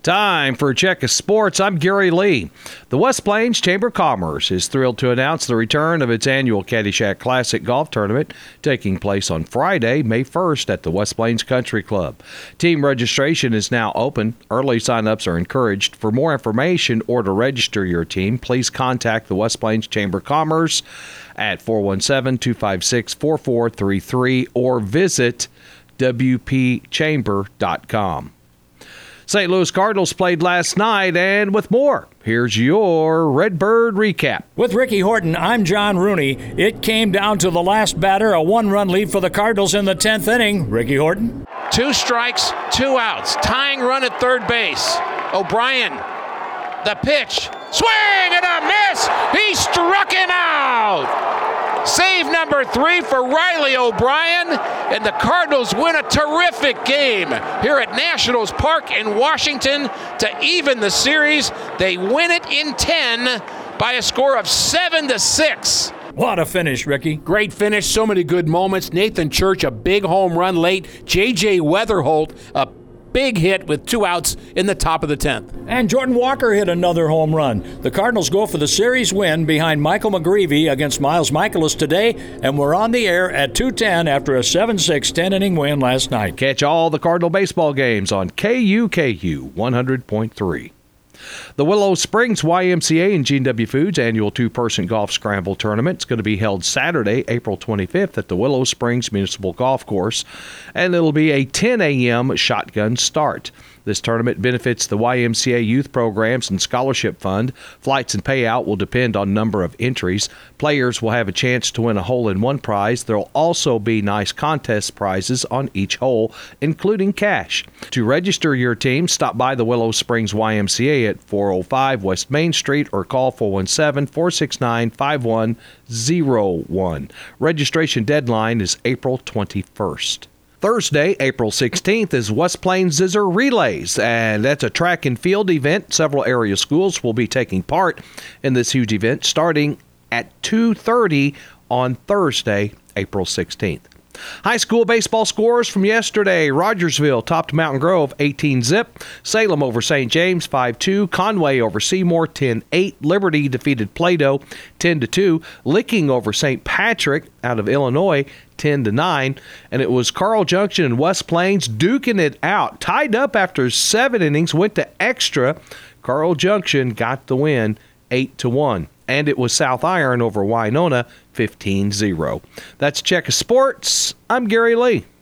Time for a check of sports. I'm Gary Lee. The West Plains Chamber of Commerce is thrilled to announce the return of its annual Caddyshack Classic Golf Tournament, taking place on Friday, May 1st at the West Plains Country Club. Team registration is now open. Early sign-ups are encouraged. For more information or to register your team, please contact the West Plains Chamber of Commerce at 417-256-4433 or visit wpchamber.com. St. Louis Cardinals played last night, and with more, here's your Redbird recap. With Ricky Horton, I'm John Rooney. It came down to the last batter, a one-run lead for the Cardinals in the 10th inning. Ricky Horton. 2 strikes, 2 outs. Tying run at third base. O'Brien, the pitch. Swing and a miss! He struck him out! Save number 3 for Riley O'Brien, and the Cardinals win a terrific game here at Nationals Park in Washington to even the series. They win it in 10 by a score of 7-6. What a finish, Ricky. Great finish, so many good moments. Nathan Church, a big home run late. J.J. Weatherholt, a big hit with 2 outs in the top of the 10th. And Jordan Walker hit another home run. The Cardinals go for the series win behind Michael McGreevy against Miles Michaelis today, and we're on the air at 2:10 after a 7-6 10-inning win last night. Catch all the Cardinal baseball games on KUKU 100.3. The Willow Springs YMCA and G&W Foods annual 2-person golf scramble tournament is going to be held Saturday, April 25th at the Willow Springs Municipal Golf Course, and it'll be a 10 a.m. shotgun start. This tournament benefits the YMCA Youth Programs and Scholarship Fund. Flights and payout will depend on number of entries. Players will have a chance to win a hole-in-one prize. There will also be nice contest prizes on each hole, including cash. To register your team, stop by the Willow Springs YMCA at 405 West Main Street or call 417-469-5101. Registration deadline is April 21st. Thursday, April 16th, is West Plains Zizzer Relays, and that's a track and field event. Several area schools will be taking part in this huge event starting at 2:30 on Thursday, April 16th. High school baseball scores from yesterday. Rogersville topped Mountain Grove 18-zip. Salem over St. James 5-2. Conway over Seymour 10-8. Liberty defeated Plato 10-2. Licking over St. Patrick out of Illinois 10-9. And it was Carl Junction and West Plains duking it out. Tied up after 7 innings, went to extra. Carl Junction got the win 8-1. And it was South Iron over Winona 15-0. That's Check of Sports. I'm Gary Lee.